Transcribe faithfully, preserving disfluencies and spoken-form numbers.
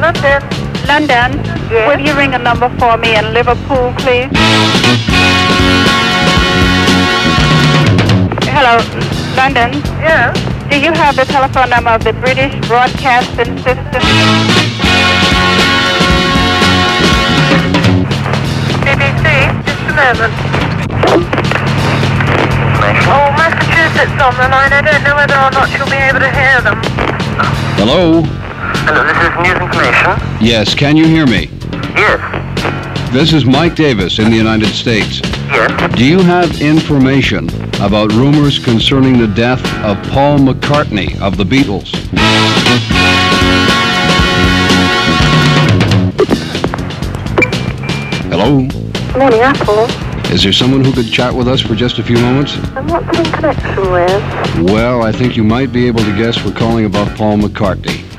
London. London? Yes. Will you ring a number for me in Liverpool, please? Hello, London? Yeah. Do you have the telephone number of the British Broadcasting System? B B C, just a moment. Oh, Massachusetts on the line. I don't know whether or not you'll be able to hear them. Hello? Hello, this is News Information. Yes, can you hear me? Yes. This is Mike Davis in the United States. Yes. Do you have information about rumors concerning the death of Paul McCartney of the Beatles? Hello? Morning, Apple. Is there someone who could chat with us for just a few moments? And what's it in connection with? Well, I think you might be able to guess we're calling about Paul McCartney.